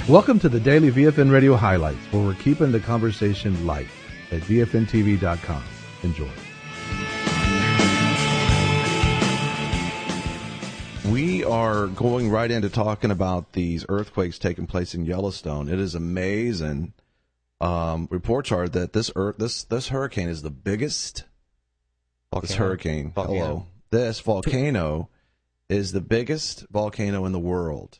Welcome to the Daily VFN Radio Highlights, where we're keeping the conversation light at VFNTV.com. Enjoy. We are going right into talking about these earthquakes taking place in Yellowstone. It is amazing. Reports are that this hurricane is the biggest. This volcano is the biggest volcano in the world.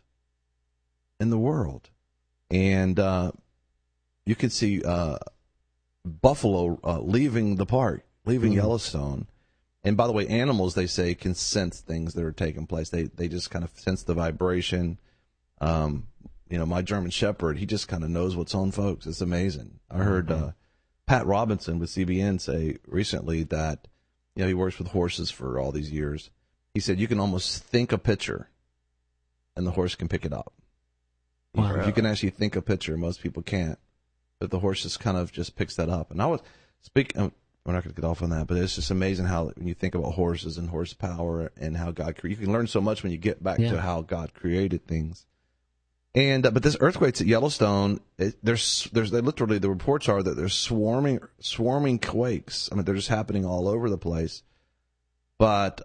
And you can see buffalo leaving the park, leaving Yellowstone. And by the way, animals, they say, can sense things that are taking place. They just kind of sense the vibration. My German Shepherd, he just kind of knows what's on, folks. It's amazing. I heard Pat Robinson with CBN say recently that, he works with horses for all these years. He said you can almost think a picture, and the horse can pick it up. Wow. If you can actually think a picture, most people can't. But the horse just kind of just picks that up. And I was speaking. We're not going to get off on that, but it's just amazing how when you think about horses and horsepower and how God you can learn so much when you get back to how God created things. And but this earthquakes at Yellowstone, there's literally, the reports are that there's swarming quakes. I mean, they're just happening all over the place. But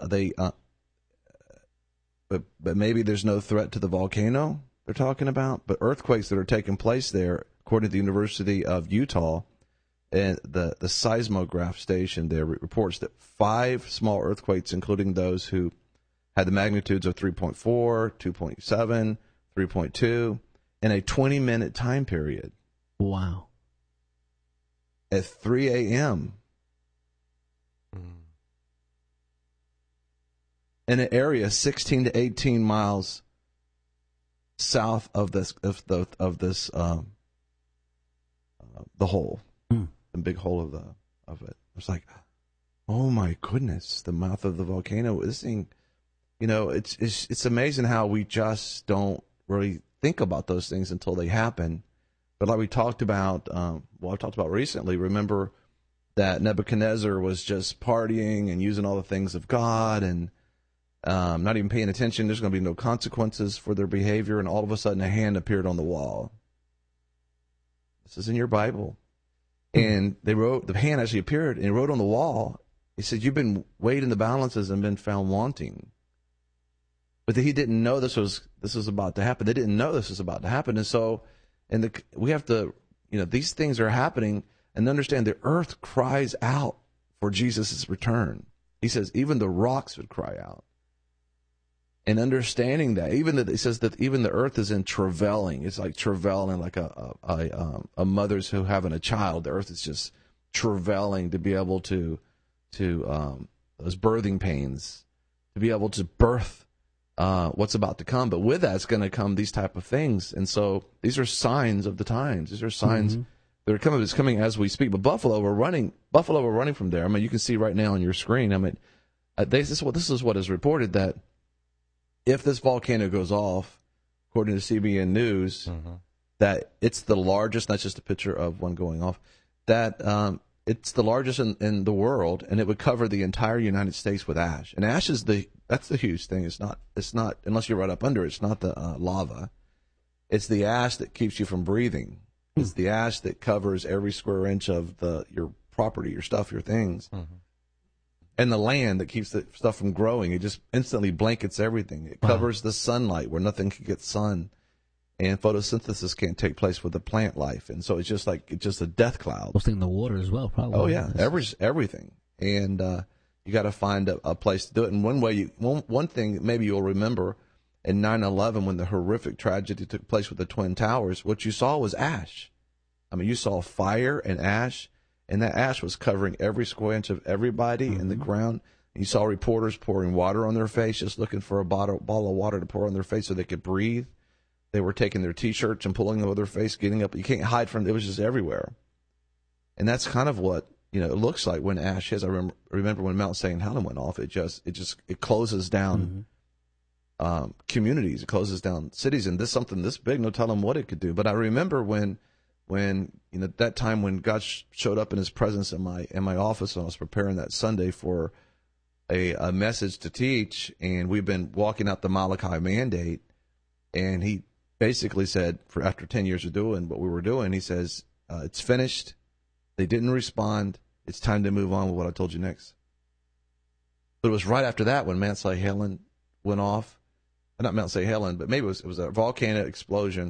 but maybe there's no threat to the volcano they're talking about. But earthquakes that are taking place there, according to the University of Utah, and the seismograph station there reports that 5 small earthquakes, including those who had the magnitudes of 3.4, 2.7, 3.2, in a 20-minute time period. Wow. At 3 a.m. In an area 16 to 18 miles south of the hole. The big hole of it. It's like, oh my goodness, the mouth of the volcano. This thing, it's amazing how we just don't really think about those things until they happen. But like we talked about, I talked about recently. Remember that Nebuchadnezzar was just partying and using all the things of God and not even paying attention. There's going to be no consequences for their behavior, and all of a sudden a hand appeared on the wall. This is in your Bible. And the hand actually appeared, and he wrote on the wall, he said, "You've been weighed in the balances and been found wanting." But he didn't know this was about to happen. They didn't know this was about to happen. And so, we have to, these things are happening, and understand the earth cries out for Jesus' return. He says, even the rocks would cry out. And understanding that, he says that even the earth is in travailing. It's like travailing, like a mother's who having a child. The earth is just travailing to be able to those birthing pains, to be able to birth what's about to come. But with that, it's going to come these type of things. And so these are signs of the times. These are signs that are coming. It's coming as we speak. But Buffalo, we're running from there. I mean, you can see right now on your screen. I mean, this is what is reported, that if this volcano goes off, according to CBN News, that it's the largest, not just a picture of one going off, that it's the largest in the world, and it would cover the entire United States with ash. And ash is that's the huge thing. It's not, unless you're right up under it, it's not the lava. It's the ash that keeps you from breathing. It's the ash that covers every square inch of your property, your stuff, your things. And the land that keeps the stuff from growing. It just instantly blankets everything. It covers the sunlight where nothing can get sun. And photosynthesis can't take place with the plant life. And so it's just a death cloud. Mostly in the water as well, probably. Oh, yeah. Everything. And you got to find a place to do it. And one thing maybe you'll remember, in 9/11, when the horrific tragedy took place with the Twin Towers, what you saw was ash. I mean, you saw fire and ash. And that ash was covering every square inch of everybody in the ground. You saw reporters pouring water on their face, just looking for a bottle of water to pour on their face so they could breathe. They were taking their T-shirts and pulling them over their face, getting up. You can't hide from it. It was just everywhere. And that's kind of what it looks like when ash hits. I remember when Mount St. Helens went off. It closes down communities. It closes down cities. And something this big, no telling what it could do. But I remember when that time when God showed up in His presence in my office, and I was preparing that Sunday for a message to teach, and we've been walking out the Malachi mandate, and He basically said, after 10 years of doing what we were doing, he says, it's finished. They didn't respond. It's time to move on with what I told you next. But it was right after that when Mount St. Helens went off. Not Mount St. Helens, but maybe it was a volcanic explosion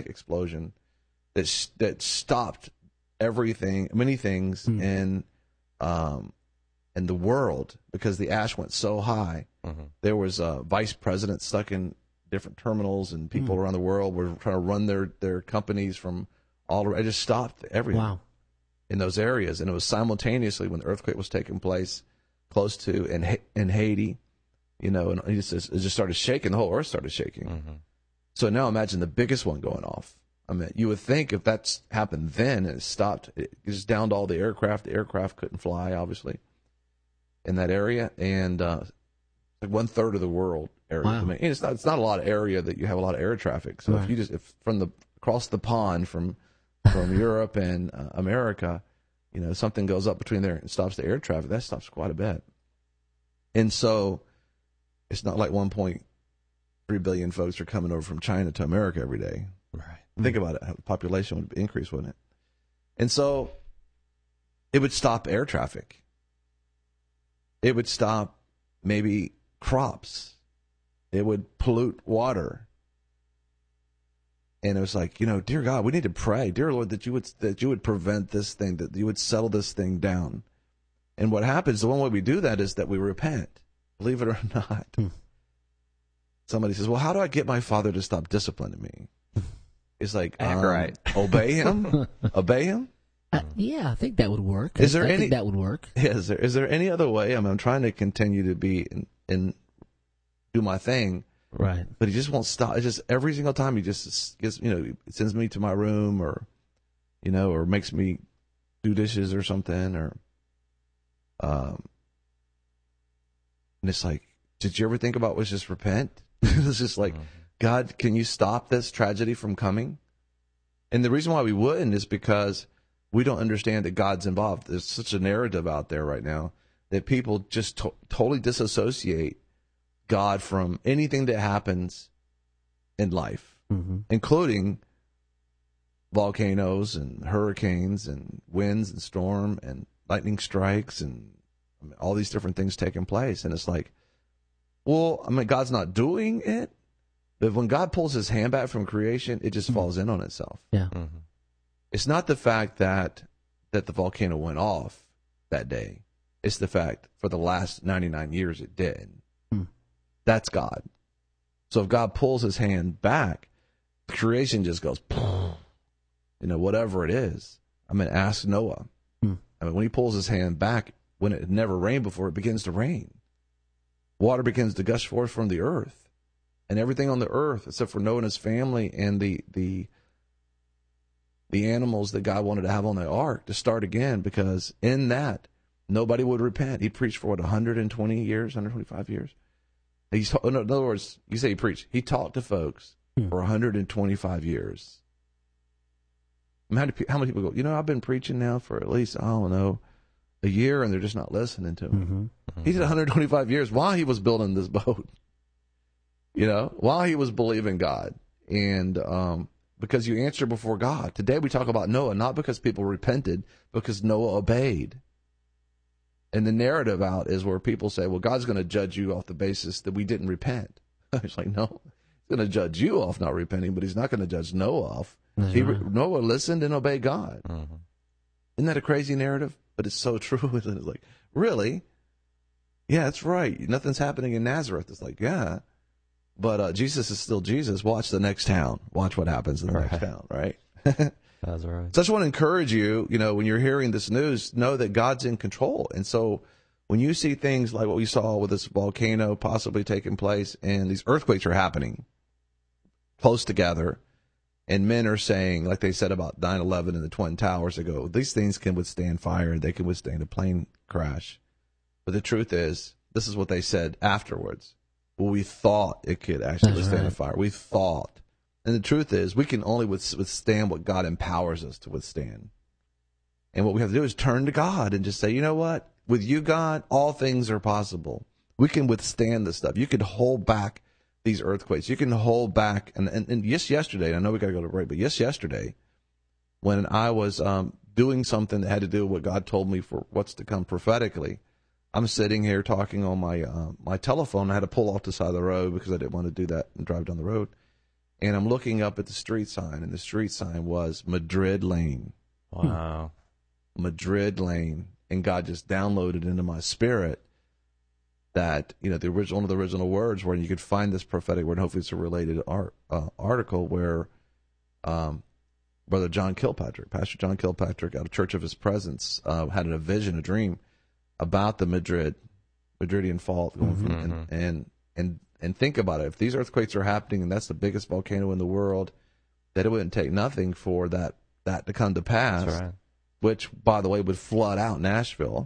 that stopped everything, many things in the world, because the ash went so high. Mm-hmm. There was a vice president stuck in different terminals, and people around the world were trying to run their companies from all around. It just stopped everything in those areas. And it was simultaneously when the earthquake was taking place close to in Haiti, and it just started shaking. The whole earth started shaking. Mm-hmm. So now imagine the biggest one going off. I mean, you would think if that's happened then and it stopped, it just downed all the aircraft. The aircraft couldn't fly, obviously, in that area. And like 1/3 of the world area. Wow. I mean, it's not a lot of area that you have a lot of air traffic. So if from across the pond from Europe and America, something goes up between there and stops the air traffic, that stops quite a bit. And so it's not like 1.3 billion folks are coming over from China to America every day. Right. Think about it. The population would increase, wouldn't it? And so it would stop air traffic. It would stop maybe crops. It would pollute water. And it was like, dear God, we need to pray, dear Lord, that you would prevent this thing, that you would settle this thing down. And what happens, the one way we do that is that we repent, believe it or not. Somebody says, well, how do I get my father to stop disciplining me? It's like, right. Obey him? Obey him? Yeah, I think that would work. I think that would work. Yeah, is there any other way? I mean, I'm trying to continue to be and do my thing. Right. But he just won't stop. It's just every single time he just gets, sends me to my room or makes me do dishes or something and it's like, did you ever think about was just repent? It's just like, God, can you stop this tragedy from coming? And the reason why we wouldn't is because we don't understand that God's involved. There's such a narrative out there right now that people just totally disassociate God from anything that happens in life, including volcanoes and hurricanes and winds and storm and lightning strikes and all these different things taking place. And it's like, well, I mean, God's not doing it, but when God pulls his hand back from creation, it just falls in on itself. Yeah. It's not the fact that the volcano went off that day. It's the fact for the last 99 years it did. That's God. So if God pulls his hand back, creation just goes, whatever it is. I mean, ask Noah. I mean, when he pulls his hand back, when it had never rained before, it begins to rain. Water begins to gush forth from the earth. And everything on the earth, except for Noah and his family and the animals that God wanted to have on the ark, to start again, because in that, nobody would repent. He preached for 120 years, 125 years? In other words, you say he preached. He talked to folks for 125 years. I mean, how many people go, I've been preaching now for at least, I don't know, a year, and they're just not listening to him. He did 125 years while he was building this boat, while he was believing God. And because you answer before God. Today we talk about Noah, not because people repented, because Noah obeyed. And the narrative out is where people say, well, God's going to judge you off the basis that we didn't repent. It's like, no, he's going to judge you off not repenting, but he's not going to judge Noah off. Noah listened and obeyed God. Isn't that a crazy narrative? But it's so true. It's like, really? Yeah, that's right. Nothing's happening in Nazareth. It's like, yeah. But Jesus is still Jesus. Watch the next town. Watch what happens in the next town, right? That's right. So I just want to encourage you, when you're hearing this news, know that God's in control. And so when you see things like what we saw with this volcano possibly taking place and these earthquakes are happening close together, and men are saying, like they said about 9/11 and the Twin Towers ago, these things can withstand fire, they can withstand a plane crash. But the truth is, this is what they said afterwards. Well, we thought it could actually withstand a fire. We thought. And the truth is, we can only withstand what God empowers us to withstand. And what we have to do is turn to God and just say, you know what? With you, God, all things are possible. We can withstand this stuff. You could hold back these earthquakes. You can hold back, and just yesterday, I know we got to go to break, but yesterday, when I was doing something that had to do with what God told me for what's to come prophetically, I'm sitting here talking on my my telephone. I had to pull off the side of the road because I didn't want to do that and drive down the road. And I'm looking up at the street sign, and the street sign was Madrid Lane. Wow. Madrid Lane. And God just downloaded into my spirit that, you know, one of the original words where you could find this prophetic word, and hopefully it's a related article where Brother John Kilpatrick, Pastor John Kilpatrick out of Church of His Presence, had a vision, a dream about the Madridian fault going from, and think about it. If these earthquakes are happening and that's the biggest volcano in the world, that it wouldn't take nothing for that to come to pass. That's right. Which, by the way, would flood out Nashville.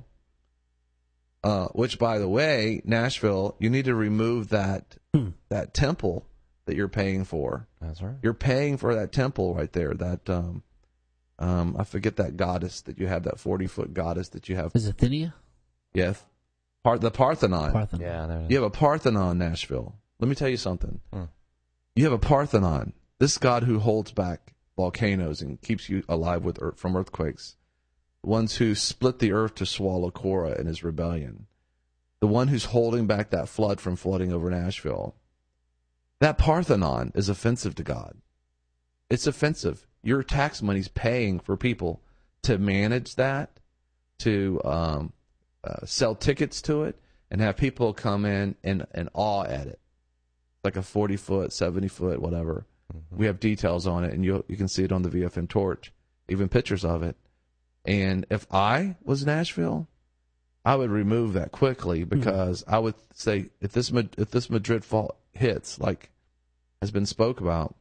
Which, by the way, Nashville, you need to remove that temple that you're paying for. That's right. You're paying for that temple right there. That I forget that goddess that you have, that 40-foot goddess that you have. Is it Athenia? Yes, the Parthenon. Parthenon. Yeah, You have a Parthenon, Nashville. Let me tell you something. You have a Parthenon. This God who holds back volcanoes and keeps you alive from earthquakes. The ones who split the earth to swallow Korah in his rebellion. The one who's holding back that flood from flooding over Nashville. That Parthenon is offensive to God. It's offensive. Your tax money's paying for people to manage that, to sell tickets to it, and have people come in and awe at it. Like a 40-foot, 70-foot, whatever. We have details on it, and you can see it on the VFM Torch, even pictures of it. And if I was Nashville, I would remove that quickly, because I would say if this Madrid fault hits, like has been spoke about,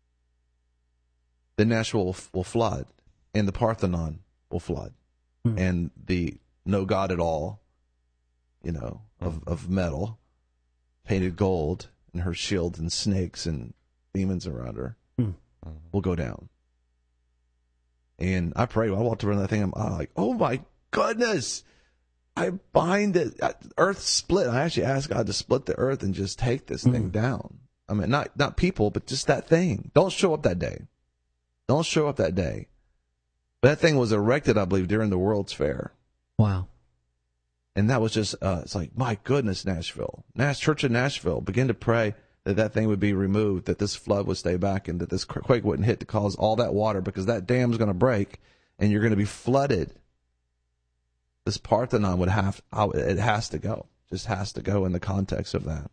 then Nashville will flood, and the Parthenon will flood, and the no God at all, you know, of metal, painted gold, and her shield and snakes and demons around her will go down. And I pray, I walked around that thing, I'm like, oh my goodness, I bind it. Earth split. I actually asked God to split the earth and just take this thing down. I mean, not people, but just that thing. Don't show up that day. Don't show up that day. But that thing was erected, I believe, during the World's Fair. Wow. And that was just, it's like, my goodness, Nashville. Church of Nashville, begin to pray that thing would be removed, that this flood would stay back, and that this quake wouldn't hit to cause all that water, because that dam's going to break, and you're going to be flooded. This Parthenon it has to go. Just has to go in the context of that.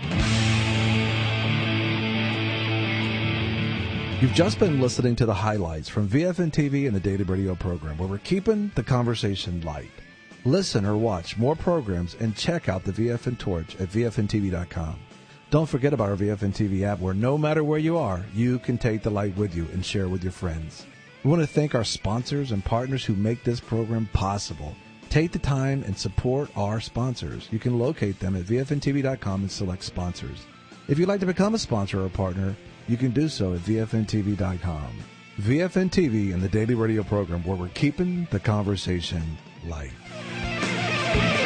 You've just been listening to the highlights from VFN TV and the Daily Radio program, where we're keeping the conversation light. Listen or watch more programs and check out the VFN Torch at VFNTV.com. Don't forget about our VFN TV app, where no matter where you are, you can take the light with you and share with your friends. We want to thank our sponsors and partners who make this program possible. Take the time and support our sponsors. You can locate them at VFNTV.com and select sponsors. If you'd like to become a sponsor or a partner, you can do so at VFNTV.com. VFN TV and the Daily Radio program, where we're keeping the conversation light.